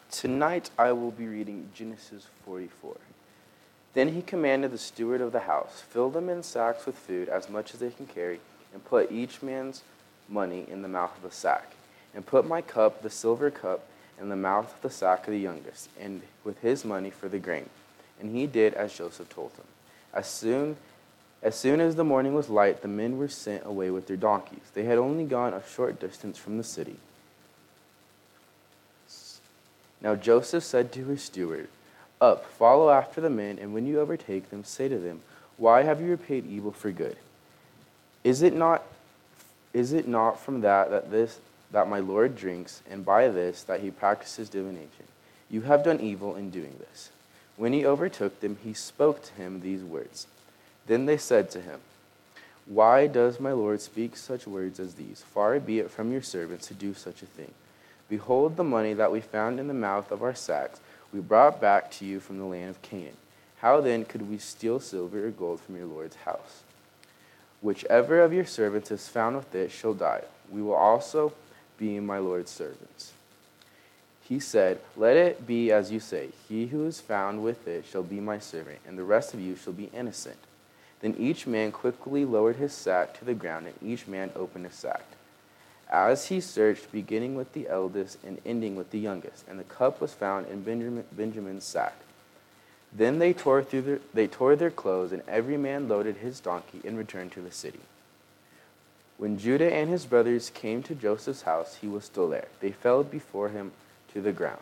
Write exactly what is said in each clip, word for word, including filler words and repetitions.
Tonight I will be reading Genesis forty-four. Then he commanded the steward of the house, fill them in sacks with food, as much as they can carry, and put each man's money in the mouth of the sack. And put my cup, the silver cup, in the mouth of the sack of the youngest, and with his money for the grain. And he did as Joseph told him. As soon as soon as the morning was light, the men were sent away with their donkeys. They had only gone a short distance from the city. Now Joseph said to his steward, Up, follow after the men, and when you overtake them, say to them, Why have you repaid evil for good? Is it not is it not from that that this that my Lord drinks, and by this that he practices divination? You have done evil in doing this. When he overtook them, he spoke to him these words. Then they said to him, Why does my Lord speak such words as these? Far be it from your servants to do such a thing. Behold, the money that we found in the mouth of our sacks we brought back to you from the land of Canaan. How then could we steal silver or gold from your Lord's house? Whichever of your servants is found with it shall die. We will also be my Lord's servants. He said, Let it be as you say. He who is found with it shall be my servant, and the rest of you shall be innocent. Then each man quickly lowered his sack to the ground, and each man opened his sack. As he searched, beginning with the eldest and ending with the youngest, and the cup was found in Benjamin, Benjamin's sack. Then they tore through their, they tore their clothes, and every man loaded his donkey and returned to the city. When Judah and his brothers came to Joseph's house, he was still there. They fell before him to the ground.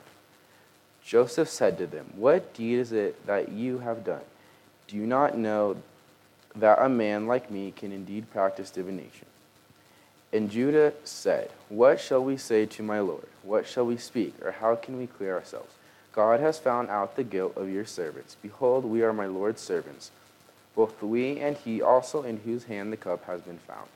Joseph said to them, What deed is it that you have done? Do you not know that a man like me can indeed practice divination? And Judah said, What shall we say to my Lord? What shall we speak, or how can we clear ourselves? God has found out the guilt of your servants. Behold, we are my Lord's servants, both we and he also in whose hand the cup has been found.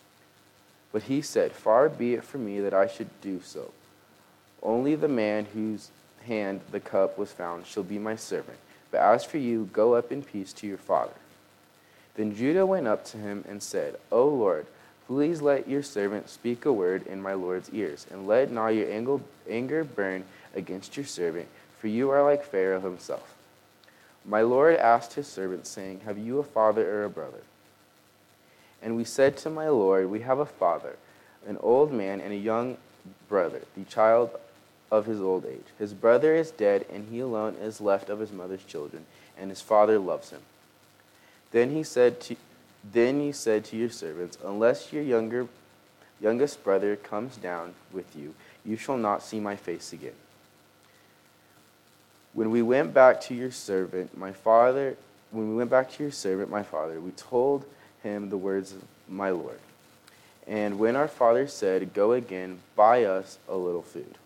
But he said, Far be it from me that I should do so. Only the man whose hand the cup was found shall be my servant. But as for you, go up in peace to your father. Then Judah went up to him and said, O Lord, please let your servant speak a word in my Lord's ears, and let not your anger burn against your servant, for you are like Pharaoh himself. My Lord asked his servant, saying, Have you a father or a brother? And we said to my Lord, We have a father, an old man, and a young brother, the child of his old age. His brother is dead, and he alone is left of his mother's children, and his father loves him. Then he said to Then you said to your servants, Unless your younger, youngest brother comes down with you, you shall not see my face again. When we went back to your servant, my father, when we went back to your servant, my father, we told him the words of my Lord. And when our father said, Go again, buy us a little food,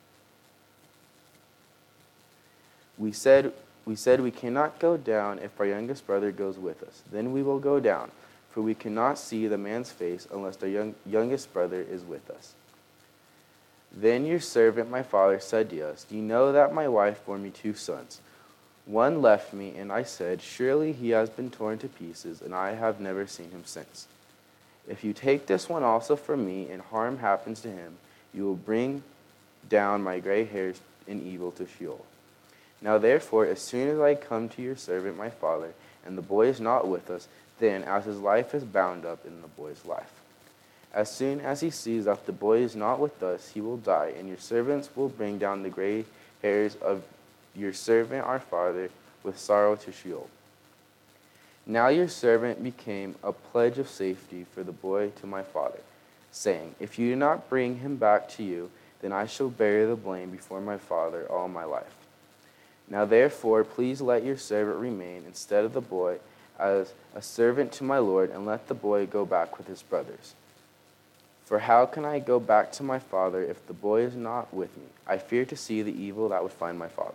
we said, We said, We cannot go down if our youngest brother goes with us. Then we will go down, for we cannot see the man's face unless our young, youngest brother is with us. Then your servant, my father, said to us, Do you know that my wife bore me two sons? One left me, and I said, Surely he has been torn to pieces, and I have never seen him since. If you take this one also from me, and harm happens to him, you will bring down my gray hairs in evil to Sheol. Now therefore, as soon as I come to your servant my father, and the boy is not with us, then as his life is bound up in the boy's life. As soon as he sees that the boy is not with us, he will die, and your servants will bring down the gray hairs of your servant our father with sorrow to Sheol. Now your servant became a pledge of safety for the boy to my father, saying, If you do not bring him back to you, then I shall bear the blame before my father all my life. Now therefore, please let your servant remain instead of the boy as a servant to my Lord, and let the boy go back with his brothers. For how can I go back to my father if the boy is not with me? I fear to see the evil that would find my father.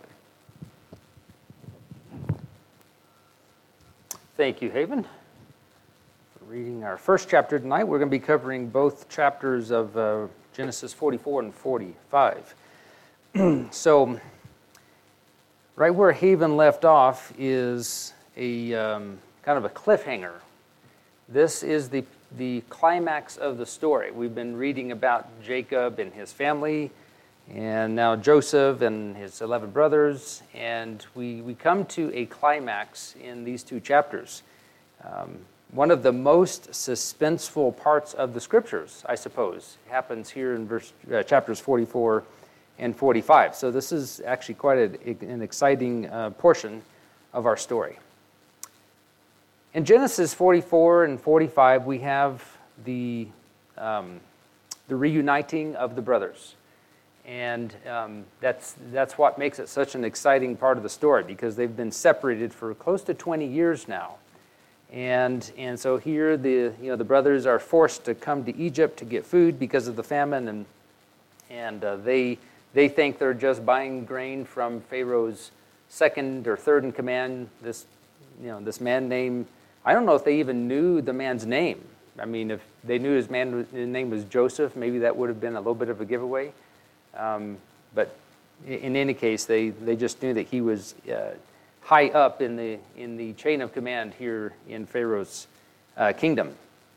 Thank you, Haven, for reading our first chapter tonight. We're going to be covering both chapters of uh, Genesis forty-four and forty-five. So, right where Haven left off is a um, kind of a cliffhanger. This is the the climax of the story. We've been reading about Jacob and his family, and now Joseph and his eleven brothers, and we, we come to a climax in these two chapters. Um, one of the most suspenseful parts of the Scriptures, I suppose, happens here in verse, uh, chapters forty-four and forty-five. So this is actually quite a, an exciting uh, portion of our story. In Genesis forty-four and forty-five, we have the, um, the reuniting of the brothers. And um, that's, that's what makes it such an exciting part of the story, because they've been separated for close to twenty years now. And, and so here the, you know, the brothers are forced to come to Egypt to get food because of the famine, and, and uh, they, they think they're just buying grain from Pharaoh's second or third in command, this, you know, this man named, I don't know if they even knew the man's name. I mean, if they knew his, man, his name was Joseph, maybe that would have been a little bit of a giveaway. Um, but in any case, they, they just knew that he was uh, high up in the in the chain of command here in Pharaoh's uh, kingdom.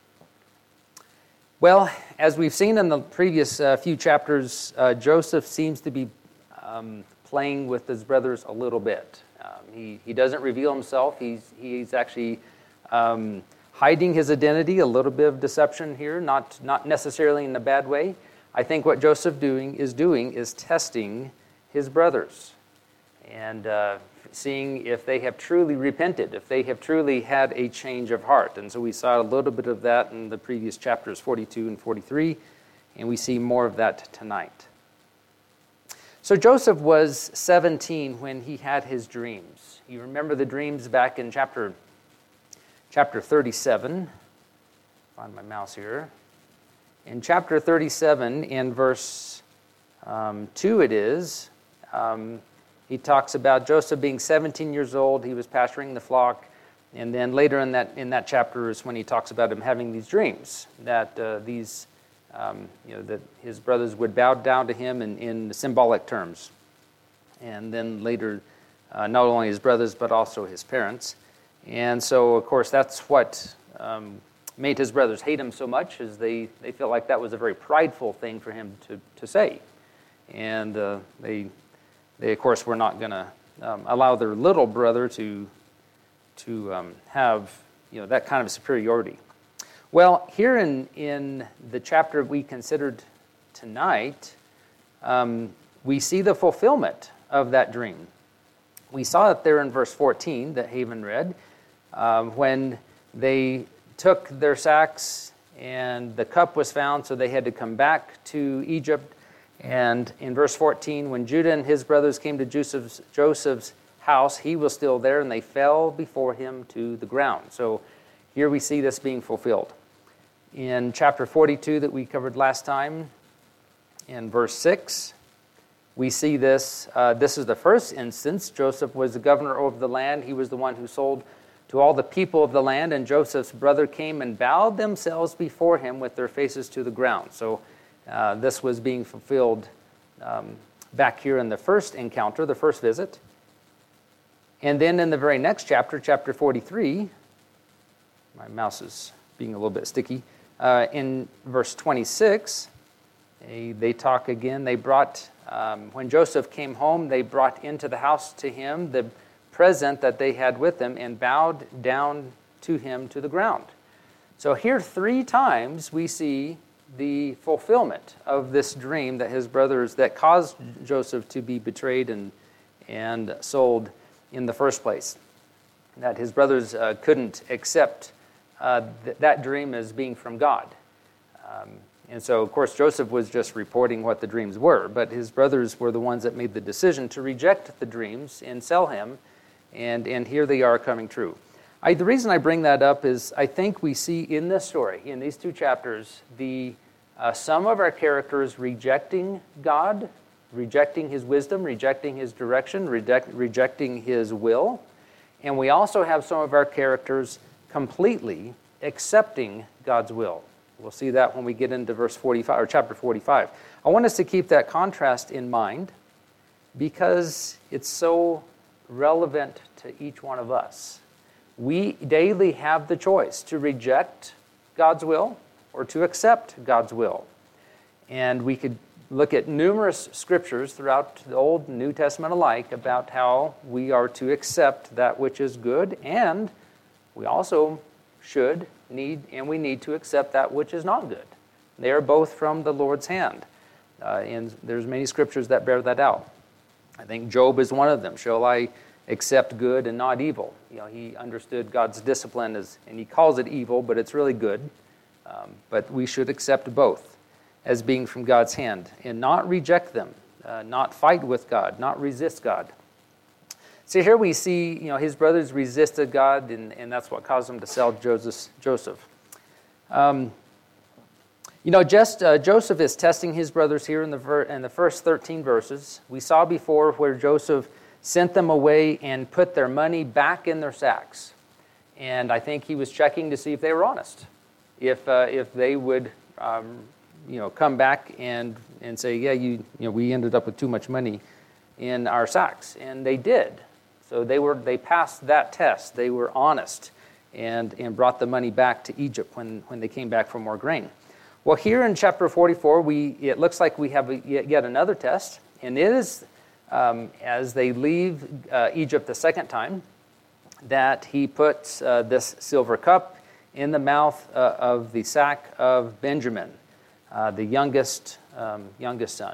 Well, as we've seen in the previous uh, few chapters, uh, Joseph seems to be um, playing with his brothers a little bit. Um, he he doesn't reveal himself. He's he's actually um, hiding his identity. A little bit of deception here, not not necessarily in a bad way. I think what Joseph doing is doing is testing his brothers and uh, seeing if they have truly repented, if they have truly had a change of heart. And so we saw a little bit of that in the previous chapters forty-two and forty-three, and we see more of that tonight. So Joseph was seventeen when he had his dreams. You remember the dreams back in chapter, chapter thirty-seven. Find my mouse here. In chapter thirty-seven, in verse um, two it is, um, he talks about Joseph being seventeen years old. He was pasturing the flock. And then later in that in that chapter is when he talks about him having these dreams, that uh, these, um, you know, that his brothers would bow down to him in, in symbolic terms. And then later, uh, not only his brothers, but also his parents. And so, of course, that's what Um, made his brothers hate him so much, is they, they felt like that was a very prideful thing for him to, to say. And uh, they, they, of course, were not going to um, allow their little brother to, to um, have, you know, that kind of superiority. Well, here in, in the chapter we considered tonight, um, we see the fulfillment of that dream. We saw it there in verse fourteen that Haven read, um, when they took their sacks and the cup was found, so they had to come back to Egypt. And in verse fourteen, when Judah and his brothers came to Joseph's, Joseph's house, he was still there, and they fell before him to the ground. So here we see this being fulfilled. In chapter forty-two that we covered last time, in verse six, we see this. Uh, this is the first instance. Joseph was the governor over the land. He was the one who sold to all the people of the land, and Joseph's brother came and bowed themselves before him with their faces to the ground. So uh, this was being fulfilled um, back here in the first encounter, the first visit. And then in the very next chapter, chapter forty-three, my mouse is being a little bit sticky, uh, in verse twenty-six, they, they talk again. They brought, um, when Joseph came home, they brought into the house to him the present that they had with them and bowed down to him to the ground. So here three times we see the fulfillment of this dream that his brothers, that caused Joseph to be betrayed and, and sold in the first place. That his brothers uh, couldn't accept uh, th- that dream as being from God. Um, and so, of course, Joseph was just reporting what the dreams were, but his brothers were the ones that made the decision to reject the dreams and sell him. And, and here they are coming true. I, the reason I bring that up is I think we see in this story, in these two chapters, the uh, some of our characters rejecting God, rejecting his wisdom, rejecting his direction, reject, rejecting his will. And we also have some of our characters completely accepting God's will. We'll see that when we get into verse forty-five, or chapter forty-five. I want us to keep that contrast in mind because it's so relevant to each one of us. We daily have the choice to reject God's will or to accept God's will. And we could look at numerous scriptures throughout the Old and New Testament alike about how we are to accept that which is good, and we also should need, and we need to accept that which is not good. They are both from the Lord's hand. Uh, and there's many scriptures that bear that out. I think Job is one of them. Shall I accept good and not evil? You know, he understood God's discipline as, and he calls it evil, but it's really good. Um, but we should accept both as being from God's hand and not reject them, uh, not fight with God, not resist God. So here we see, you know, his brothers resisted God, and, and that's what caused them to sell Joseph. Joseph. Um, you know, just uh, Joseph is testing his brothers here in the ver- in the first thirteen verses. We saw before where Joseph sent them away and put their money back in their sacks, and I think he was checking to see if they were honest, if uh, if they would, um, you know, come back and and say, yeah, you you know, we ended up with too much money in our sacks, and they did. So they were they passed that test. They were honest, and and brought the money back to Egypt when when they came back for more grain. Well, here in chapter forty-four, we it looks like we have a, yet another test, and it is um, as they leave uh, Egypt the second time that he puts uh, this silver cup in the mouth uh, of the sack of Benjamin, uh, the youngest um, youngest son,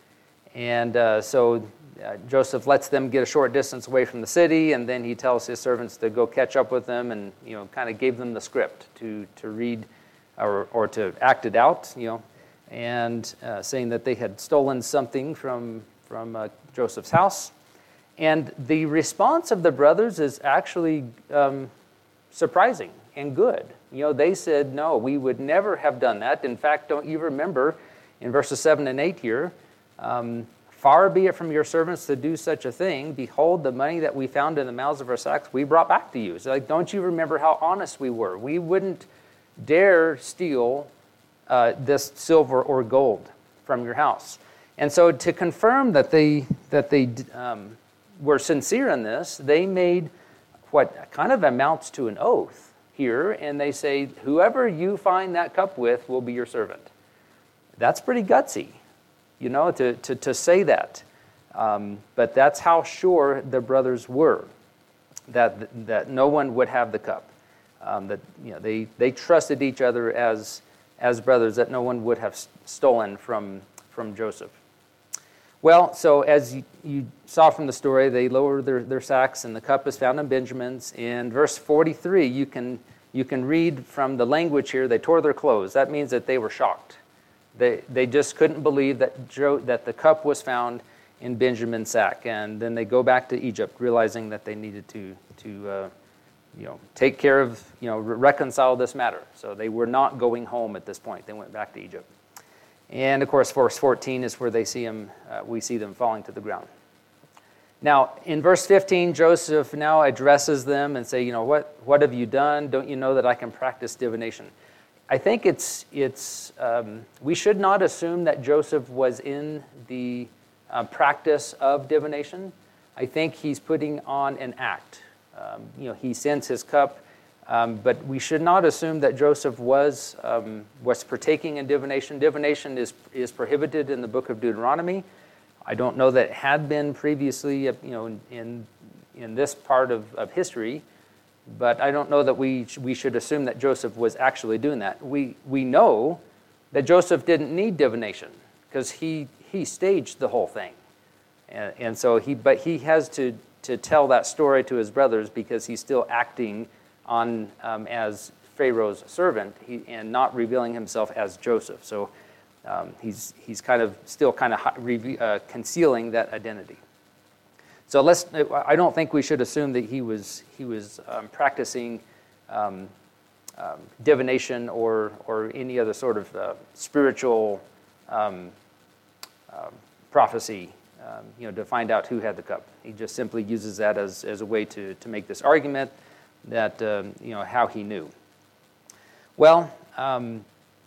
and uh, so uh, Joseph lets them get a short distance away from the city, and then he tells his servants to go catch up with them, and you know, kind of gave them the script to to read. Or, or to act it out, you know, and uh, saying that they had stolen something from from uh, Joseph's house. And the response of the brothers is actually um, surprising and good. You know, they said, no, we would never have done that. In fact, don't you remember in verses seven and eight here, um, far be it from your servants to do such a thing. Behold, the money that we found in the mouths of our sacks, we brought back to you. So like, don't you remember how honest we were? We wouldn't dare steal uh, this silver or gold from your house. And so to confirm that they that they um, were sincere in this, they made what kind of amounts to an oath here, and they say, whoever you find that cup with will be your servant. That's pretty gutsy, you know, to, to, to say that. Um, but that's how sure the brothers were that that no one would have the cup. Um, that you know they, they trusted each other as as brothers, that no one would have stolen from from Joseph. Well, so as you, you saw from the story, they lower their, their sacks, and the cup is found in Benjamin's. In verse forty-three, you can you can read from the language here. They tore their clothes. That means that they were shocked. They they just couldn't believe that Jo, that the cup was found in Benjamin's sack, and then they go back to Egypt, realizing that they needed to to. Uh, you know, take care of, you know, reconcile this matter. So they were not going home at this point. They went back to Egypt. And of course, verse fourteen is where they see him, uh, we see them falling to the ground. Now, in verse fifteen, Joseph now addresses them and say, you know, what, what have you done? Don't you know that I can practice divination? I think it's, it's um, we should not assume that Joseph was in the uh, practice of divination. I think he's putting on an act. Um, you know, he sends his cup, um, but we should not assume that Joseph was um, was partaking in divination. Divination is is prohibited in the book of Deuteronomy. I don't know that it had been previously, you know, in in, in this part of, of history, but I don't know that we we should assume that Joseph was actually doing that. We we know that Joseph didn't need divination because he he staged the whole thing, and, and so he but he has to. to tell that story to his brothers because he's still acting on um, as Pharaoh's servant he, and not revealing himself as Joseph. So um, he's he's kind of still kind of uh, concealing that identity. So let's. I don't think we should assume that he was he was um, practicing um, um, divination or or any other sort of uh, spiritual um, uh, prophecy. Um, you know, to find out who had the cup. He just simply uses that as, as a way to, to make this argument that, um, you know, how he knew. Well, um,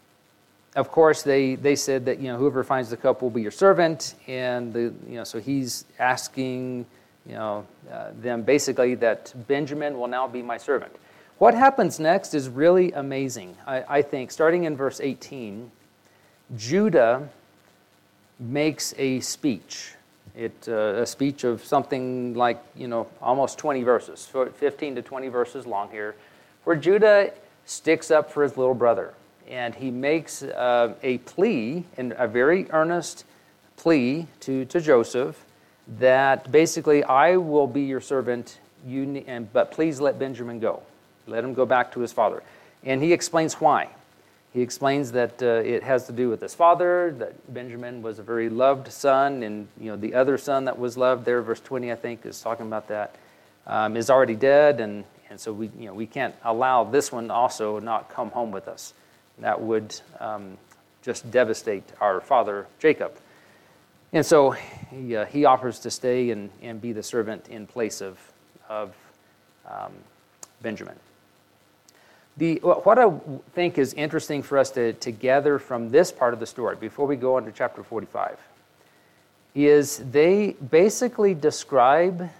of course, they, they said that, you know, whoever finds the cup will be your servant. And, the, you know, so he's asking, you know, uh, them basically that Benjamin will now be my servant. What happens next is really amazing, I, I think. Starting in verse eighteen, Judah makes a speech. It uh, a speech of something like, you know, almost twenty verses, fifteen to twenty verses long here, where Judah sticks up for his little brother. And he makes uh, a plea, and a very earnest plea to, to Joseph, that basically, I will be your servant, you ne- and, but please let Benjamin go. Let him go back to his father. And he explains why. He explains that uh, it has to do with his father, that Benjamin was a very loved son, and you know the other son that was loved there, verse twenty, I think, is talking about that, um, is already dead, and, and so we you know we can't allow this one also not come home with us. That would um, just devastate our father Jacob. And so he, uh, he offers to stay and, and be the servant in place of, of um, Benjamin. The, what I think is interesting for us to, to gather from this part of the story, before we go on to chapter forty-five, is they basically describe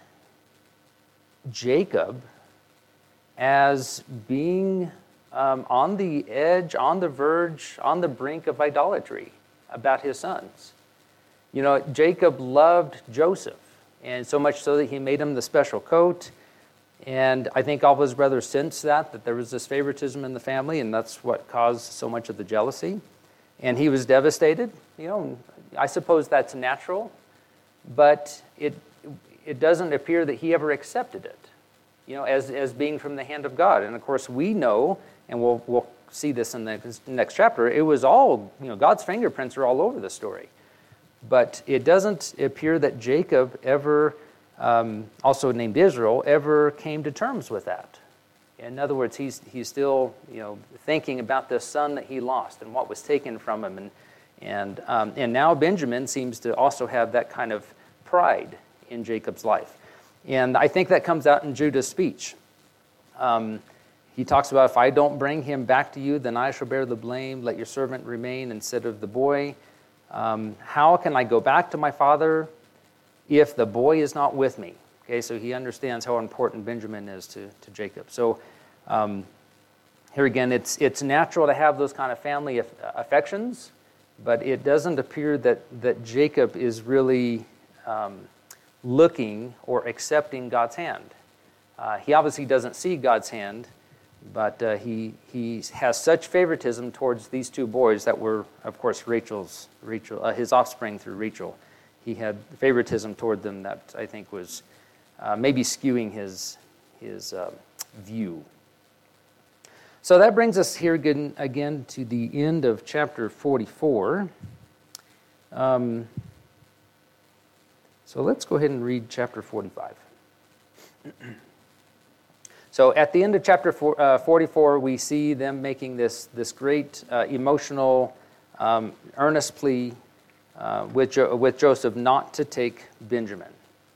Jacob as being um, on the edge, on the verge, on the brink of idolatry about his sons. You know, Jacob loved Joseph, and so much so that he made him the special coat. And I think all of his brothers sensed that, that there was this favoritism in the family, and that's what caused so much of the jealousy. And he was devastated. You know, I suppose that's natural, but it it doesn't appear that he ever accepted it, you know, as, as being from the hand of God. And of course, we know, and we'll we'll see this in the next chapter, it was all, you know, God's fingerprints are all over the story. But it doesn't appear that Jacob ever Um, also named Israel, ever came to terms with that. In other words, he's he's still you know thinking about the son that he lost and what was taken from him, and and um, and now Benjamin seems to also have that kind of pride in Jacob's life, and I think that comes out in Judah's speech. Um, he talks about, if I don't bring him back to you, then I shall bear the blame. Let your servant remain instead of the boy. Um, how can I go back to my father if the boy is not with me? Okay, so he understands how important Benjamin is to, to Jacob. So um, here again, it's it's natural to have those kind of family aff- affections, but it doesn't appear that, that Jacob is really um, looking or accepting God's hand. Uh, he obviously doesn't see God's hand, but uh, he he has such favoritism towards these two boys that were, of course, Rachel's Rachel uh, his offspring through Rachel. He had favoritism toward them that I think was uh, maybe skewing his his uh, view. So that brings us here again, again to the end of chapter forty-four. Um, so let's go ahead and read chapter forty-five. So at the end of chapter four, uh, forty-four, we see them making this, this great uh, emotional, um, earnest plea Uh, with, jo- with Joseph not to take Benjamin.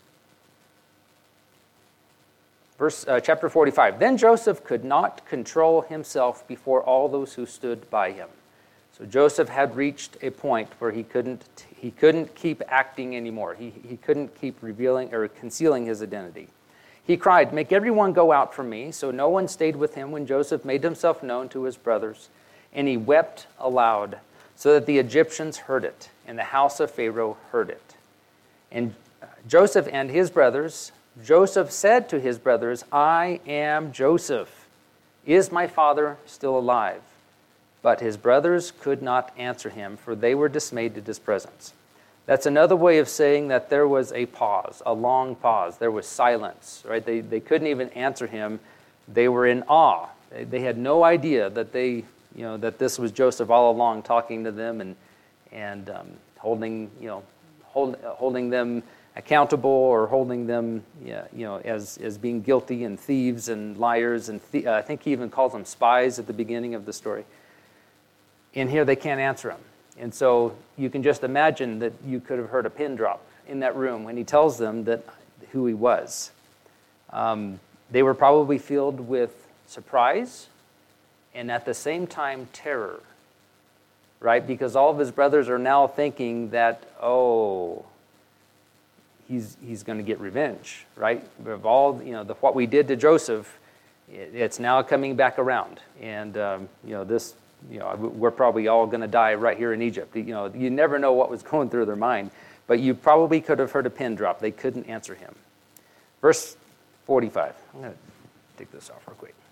Verse uh, chapter forty-five. Then Joseph could not control himself before all those who stood by him. So Joseph had reached a point where he couldn't he couldn't keep acting anymore. He he couldn't keep revealing or concealing his identity. He cried, "Make everyone go out from me." So no one stayed with him when Joseph made himself known to his brothers, and he wept aloud, so that the Egyptians heard it, and the house of Pharaoh heard it. And Joseph and his brothers, Joseph said to his brothers, "I am Joseph. Is my father still alive?" But his brothers could not answer him, for they were dismayed at his presence. That's another way of saying that there was a pause, a long pause. There was silence, right? They, they couldn't even answer him. They were in awe. They, they had no idea that they... You know, that this was Joseph all along talking to them and and um, holding, you know, hold, uh, holding them accountable or holding them, yeah, you know, as as being guilty and thieves and liars and th- uh, I think he even calls them spies at the beginning of the story. And here they can't answer him, and so you can just imagine that you could have heard a pin drop in that room when he tells them that who he was. Um, they were probably filled with surprise and at the same time terror, right? Because all of his brothers are now thinking that, oh, he's he's going to get revenge, right? Of all, you know, the, what we did to Joseph, it, it's now coming back around. And, um, you know, this you know, we're probably all going to die right here in Egypt. You know, you never know what was going through their mind, but you probably could have heard a pin drop. They couldn't answer him. Verse forty-five. I'm going to take this off real quick.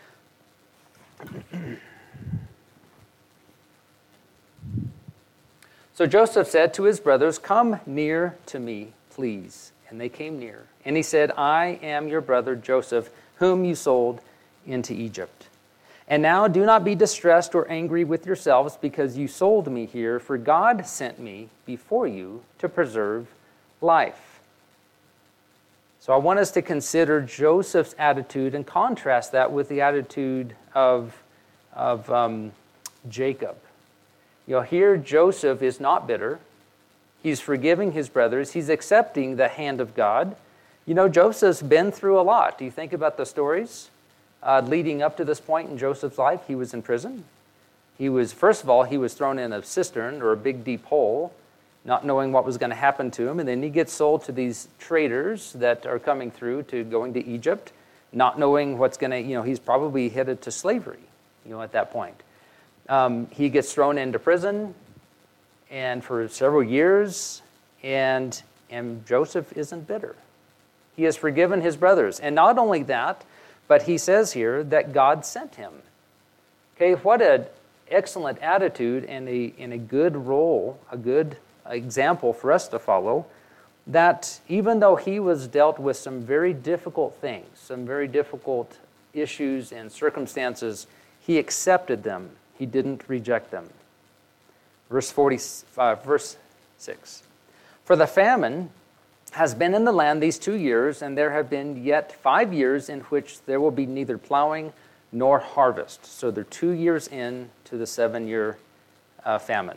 So Joseph said to his brothers, "Come near to me, please." And they came near. And he said, "I am your brother Joseph, whom you sold into Egypt. And now do not be distressed or angry with yourselves because you sold me here, for God sent me before you to preserve life." So I want us to consider Joseph's attitude and contrast that with the attitude of, of um, Jacob. You know, here Joseph is not bitter. He's forgiving his brothers. He's accepting the hand of God. You know, Joseph's been through a lot. Do you think about the stories uh, leading up to this point in Joseph's life? He was in prison. He was, first of all, he was thrown in a cistern or a big deep hole, not knowing what was going to happen to him. And then he gets sold to these traders that are coming through to going to Egypt, not knowing what's going to, you know, he's probably headed to slavery, you know, at that point. Um, he gets thrown into prison and for several years, and, and Joseph isn't bitter. He has forgiven his brothers. And not only that, but he says here that God sent him. Okay, what an excellent attitude and a, and a good role, a good example for us to follow, that even though he was dealt with some very difficult things, some very difficult issues and circumstances, he accepted them. He didn't reject them. Verse forty-five, verse six. "For the famine has been in the land these two years, and there have been yet five years in which there will be neither plowing nor harvest." So they're two years in to the seven-year uh, famine.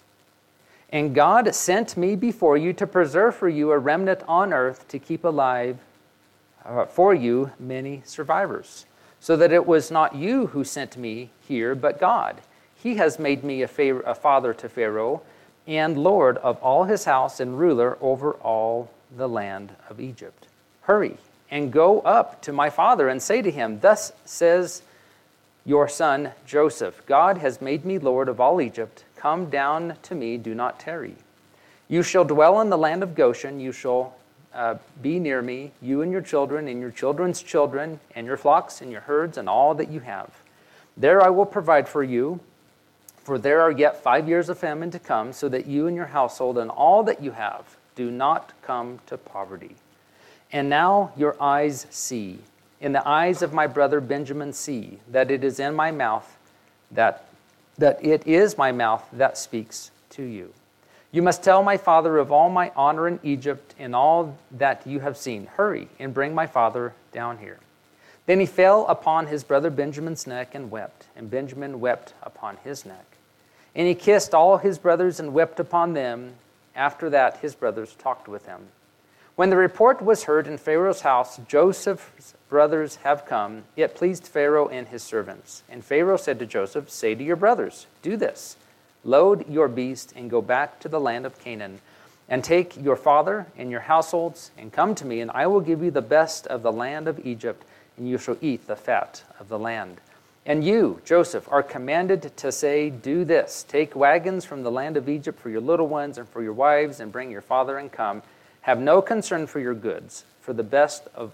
"And God sent me before you to preserve for you a remnant on earth, to keep alive uh, for you many survivors. So that it was not you who sent me here, but God. He has made me a, fa- a father to Pharaoh, and Lord of all his house, and ruler over all the land of Egypt. Hurry and go up to my father and say to him, 'Thus says your son Joseph, God has made me Lord of all Egypt. Come down to me, do not tarry. You shall dwell in the land of Goshen. You shall uh, be near me, you and your children, and your children's children, and your flocks, and your herds, and all that you have. There I will provide for you, for there are yet five years of famine to come, so that you and your household and all that you have do not come to poverty. And now your eyes see, in the eyes of my brother Benjamin see, that it is in my mouth, that, that it is my mouth that speaks to you. You must tell my father of all my honor in Egypt and all that you have seen. Hurry and bring my father down here.' Then he fell upon his brother Benjamin's neck and wept, and Benjamin wept upon his neck. And he kissed all his brothers and wept upon them. After that, his brothers talked with him. When the report was heard in Pharaoh's house, Joseph's brothers have come. It pleased Pharaoh and his servants. And Pharaoh said to Joseph, 'Say to your brothers, do this. Load your beast and go back to the land of Canaan, and take your father and your households, and come to me, and I will give you the best of the land of Egypt, and you shall eat the fat of the land. And you, Joseph, are commanded to say, do this. Take wagons from the land of Egypt for your little ones and for your wives, and bring your father and come. Have no concern for your goods, for the best of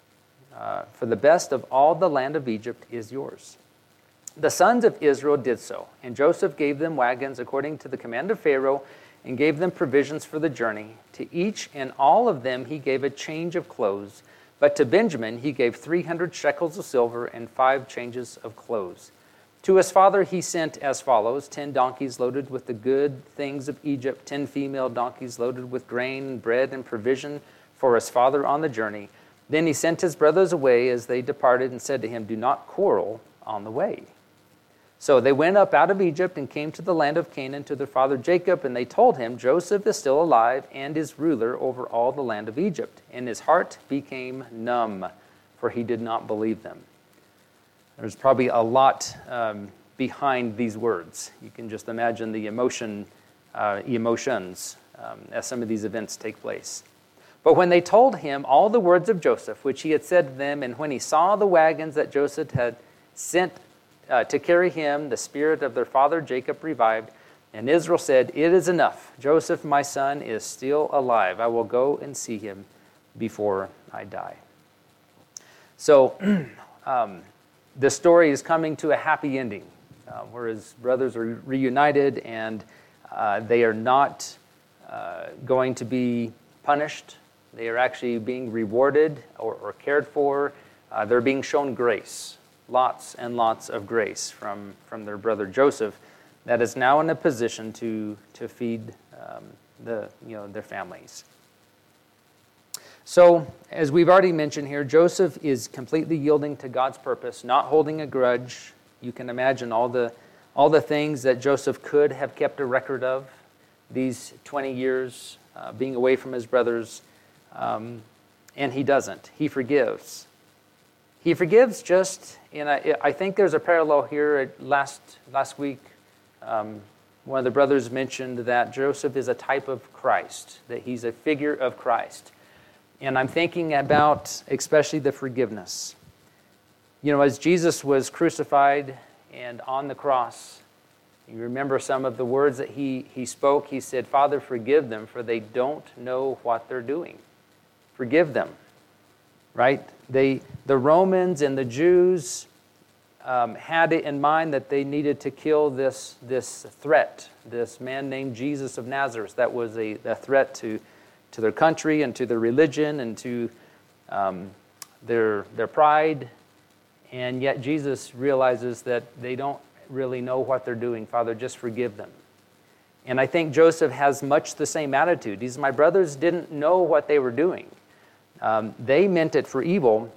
uh, for the best of all the land of Egypt is yours.' The sons of Israel did so, and Joseph gave them wagons according to the command of Pharaoh, and gave them provisions for the journey. To each and all of them he gave a change of clothes, but to Benjamin he gave three hundred shekels of silver and five changes of clothes. To his father he sent as follows, ten donkeys loaded with the good things of Egypt, ten female donkeys loaded with grain and bread and provision for his father on the journey. Then he sent his brothers away as they departed, and said to him, do not quarrel on the way. So they went up out of Egypt and came to the land of Canaan to their father Jacob, and they told him, Joseph is still alive and is ruler over all the land of Egypt. And his heart became numb, for he did not believe them. There's probably a lot um, behind these words. You can just imagine the emotion, uh, emotions um, as some of these events take place. But when they told him all the words of Joseph, which he had said to them, and when he saw the wagons that Joseph had sent uh, to carry him, the spirit of their father Jacob revived. And Israel said, "It is enough. Joseph, my son, is still alive. I will go and see him before I die." So um, the story is coming to a happy ending, uh, where his brothers are reunited, and uh, they are not uh, going to be punished. They are actually being rewarded or, or cared for. Uh, they're being shown grace, lots and lots of grace from, from their brother Joseph, that is now in a position to, to feed um, the, you know, their families. So, as we've already mentioned here, Joseph is completely yielding to God's purpose, not holding a grudge. You can imagine all the, all the things that Joseph could have kept a record of, these twenty years uh, being away from his brothers, um, and he doesn't. He forgives. He forgives just, and I, I think there's a parallel here. Last, last week, Um, one of the brothers mentioned that Joseph is a type of Christ, that he's a figure of Christ. And I'm thinking about especially the forgiveness. You know, as Jesus was crucified and on the cross, you remember some of the words that he, he spoke. He said, "Father, forgive them, for they don't know what they're doing." Forgive them, right? They, the Romans and the Jews Um, had it in mind that they needed to kill this, this threat, this man named Jesus of Nazareth. That was a, a threat to, to their country and to their religion and to um, their, their pride. And yet Jesus realizes that they don't really know what they're doing. Father, just forgive them. And I think Joseph has much the same attitude. These my brothers didn't know what they were doing. Um, they meant it for evil,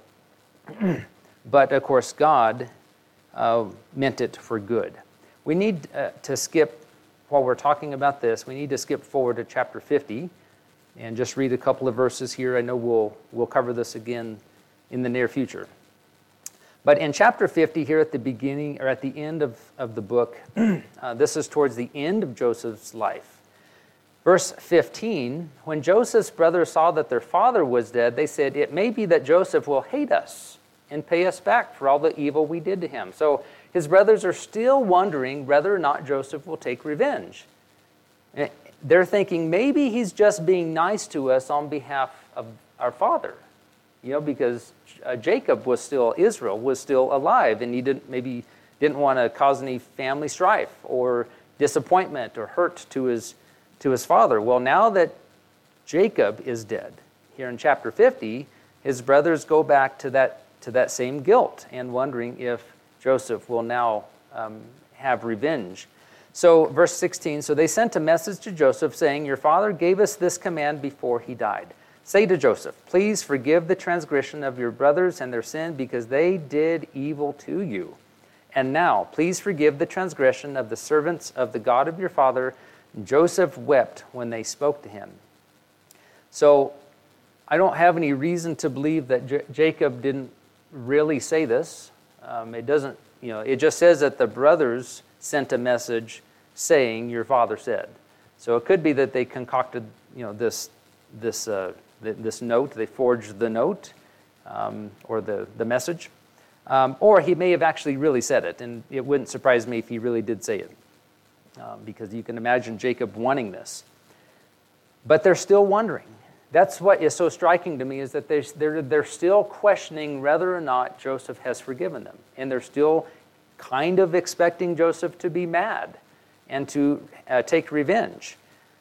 but of course God Uh, meant it for good. We need uh, to skip, while we're talking about this, we need to skip forward to chapter fifty and just read a couple of verses here. I know we'll we'll cover this again in the near future. But in chapter fifty, here at the beginning, or at the end of, of the book, uh, this is towards the end of Joseph's life. Verse fifteen, when Joseph's brothers saw that their father was dead, they said, "It may be that Joseph will hate us and pay us back for all the evil we did to him." So his brothers are still wondering whether or not Joseph will take revenge. They're thinking maybe he's just being nice to us on behalf of our father, you know, because uh, Jacob was still, Israel was still alive, and he didn't maybe didn't want to cause any family strife or disappointment or hurt to his to his father. Well, now that Jacob is dead, here in chapter fifty, his brothers go back to that to that same guilt and wondering if Joseph will now um, have revenge. So verse sixteen, so they sent a message to Joseph saying, "Your father gave us this command before he died. Say to Joseph, please forgive the transgression of your brothers and their sin because they did evil to you. And now please forgive the transgression of the servants of the God of your father." And Joseph wept when they spoke to him. So I don't have any reason to believe that J- Jacob didn't really say this. Um, it doesn't, you know, it just says that the brothers sent a message saying, "Your father said." So it could be that they concocted, you know, this this uh, this note. They forged the note um, or the the message, um, or he may have actually really said it, and it wouldn't surprise me if he really did say it, um, because you can imagine Jacob wanting this. But they're still wondering. That's what is so striking to me, is that they're, they're, they're still questioning whether or not Joseph has forgiven them. And they're still kind of expecting Joseph to be mad and to uh, take revenge.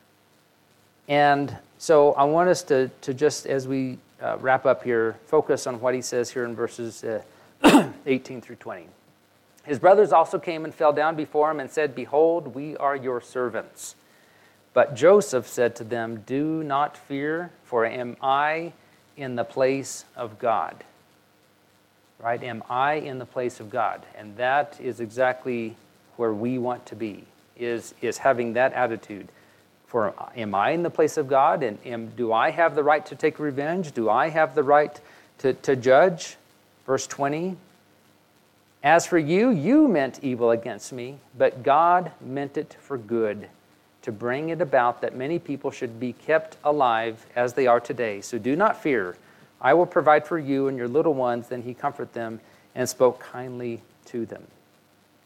And so I want us to, to just, as we uh, wrap up here, focus on what he says here in verses uh, eighteen through twenty. His brothers also came and fell down before him and said, "Behold, we are your servants." But Joseph said to them, "Do not fear, for am I in the place of God?" Right? Am I in the place of God? And that is exactly where we want to be, is, is having that attitude. For am I in the place of God? And am, do I have the right to take revenge? Do I have the right to, to judge? Verse twenty, "As for you, you meant evil against me, but God meant it for good, to bring it about that many people should be kept alive as they are today. So do not fear. I will provide for you and your little ones." Then he comforted them and spoke kindly to them.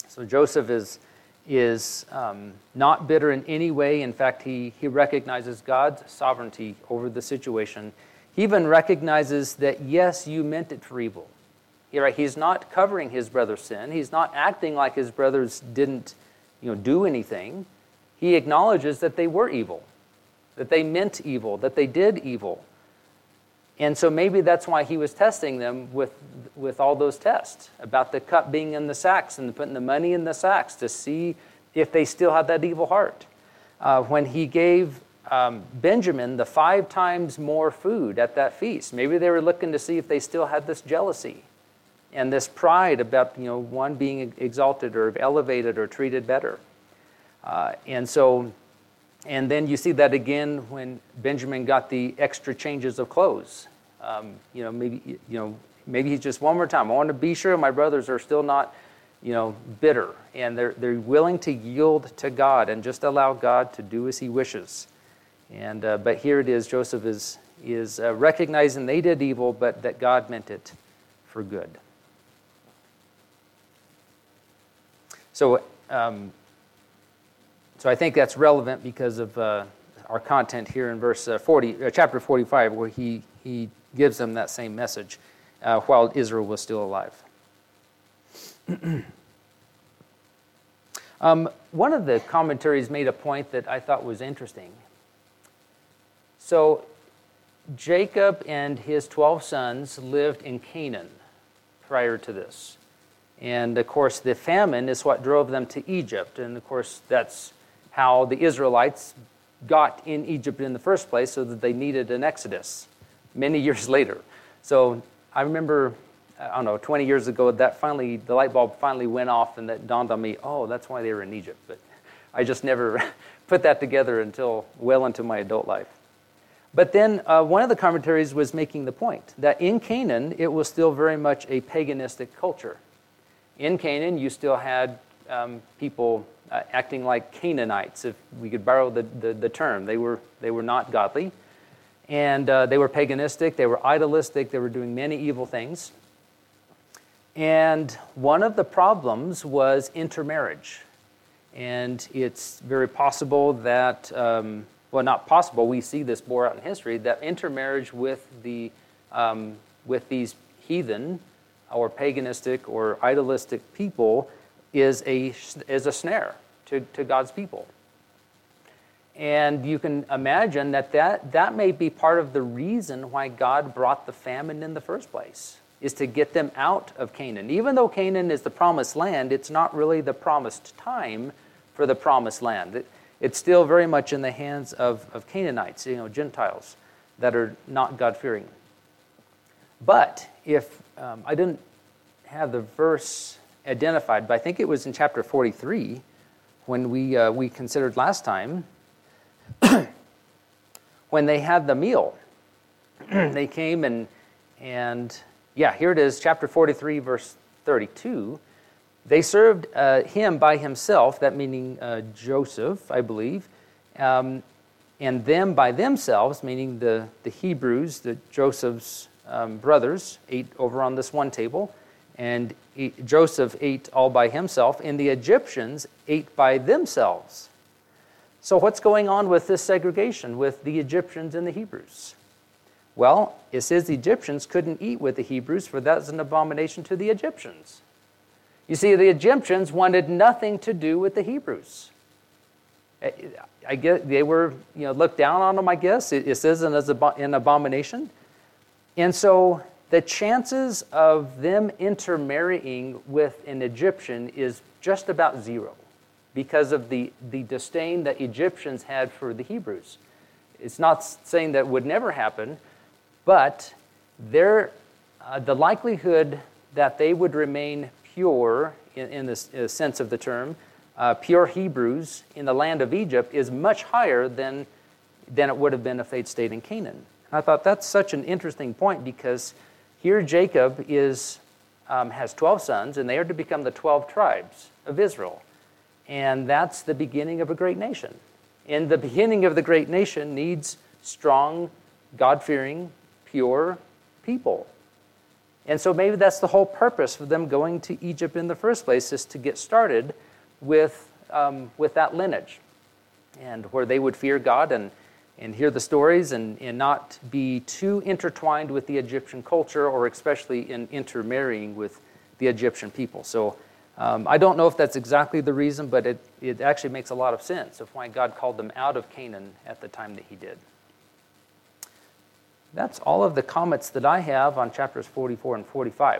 So Joseph is, is um, not bitter in any way. In fact, he, he recognizes God's sovereignty over the situation. He even recognizes that, yes, you meant it for evil. He, right, he's not covering his brother's sin. He's not acting like his brothers didn't, you know, do anything. He acknowledges that they were evil, that they meant evil, that they did evil. And so maybe that's why he was testing them with, with all those tests about the cup being in the sacks and putting the money in the sacks to see if they still had that evil heart. Uh, when he gave um, Benjamin the five times more food at that feast, maybe they were looking to see if they still had this jealousy and this pride about, you know, one being exalted or elevated or treated better. Uh, and so, and then you see that again when Benjamin got the extra changes of clothes. Um, you know, maybe, you know, maybe he's just one more time. I want to be sure my brothers are still not, you know, bitter, and they're they're willing to yield to God and just allow God to do as He wishes. And uh, but here it is, Joseph is is uh, recognizing they did evil, but that God meant it for good. So. Um, So I think that's relevant because of uh, our content here in verse uh, forty, uh, chapter forty-five, where he he gives them that same message uh, while Israel was still alive. um, one of the commentaries made a point that I thought was interesting. So Jacob and his twelve sons lived in Canaan prior to this, and of course the famine is what drove them to Egypt, and of course that's how the Israelites got in Egypt in the first place, so that they needed an exodus many years later. So I remember, I don't know, twenty years ago, that finally, the light bulb finally went off, and that dawned on me, oh, that's why they were in Egypt. But I just never put that together until well into my adult life. But then uh, one of the commentaries was making the point that in Canaan, it was still very much a paganistic culture. In Canaan, you still had um, people Uh, acting like Canaanites, if we could borrow the, the, the term. They were they were not godly, and uh, they were paganistic, they were idolistic, they were doing many evil things. And one of the problems was intermarriage. And it's very possible that, um, well, not possible, we see this bore out in history, that intermarriage with the um, with these heathen or paganistic or idolistic people is a is a snare to, to God's people. And you can imagine that, that that may be part of the reason why God brought the famine in the first place, is to get them out of Canaan. Even though Canaan is the promised land, it's not really the promised time for the promised land. It, it's still very much in the hands of, of Canaanites, you know, Gentiles that are not God-fearing. But if, um, I didn't have the verse identified, but I think it was in chapter forty-three when we uh, we considered last time when they had the meal. They came and and yeah, here it is, chapter forty-three, verse thirty-two. They served uh, him by himself, that meaning uh, Joseph, I believe, um, and them by themselves, meaning the the Hebrews, the Joseph's um, brothers, ate over on this one table. And Joseph ate all by himself, and the Egyptians ate by themselves. So what's going on with this segregation with the Egyptians and the Hebrews? Well, it says the Egyptians couldn't eat with the Hebrews, for that's an abomination to the Egyptians. You see, the Egyptians wanted nothing to do with the Hebrews. I guess they were, you know, looked down on them, I guess. It says an abomination. And so the chances of them intermarrying with an Egyptian is just about zero because of the, the disdain that Egyptians had for the Hebrews. It's not saying that would never happen, but there, uh, the likelihood that they would remain pure, in, in the uh, sense of the term, uh, pure Hebrews in the land of Egypt is much higher than, than it would have been if they'd stayed in Canaan. And I thought that's such an interesting point because here Jacob is um, has twelve sons, and they are to become the twelve tribes of Israel. And that's the beginning of a great nation. And the beginning of the great nation needs strong, God-fearing, pure people. And so maybe that's the whole purpose for them going to Egypt in the first place, is to get started with, um, with that lineage, and where they would fear God and, and hear the stories and, and not be too intertwined with the Egyptian culture, or especially in intermarrying with the Egyptian people. So um, I don't know if that's exactly the reason, but it, it actually makes a lot of sense of why God called them out of Canaan at the time that he did. That's all of the comments that I have on chapters forty-four and forty-five.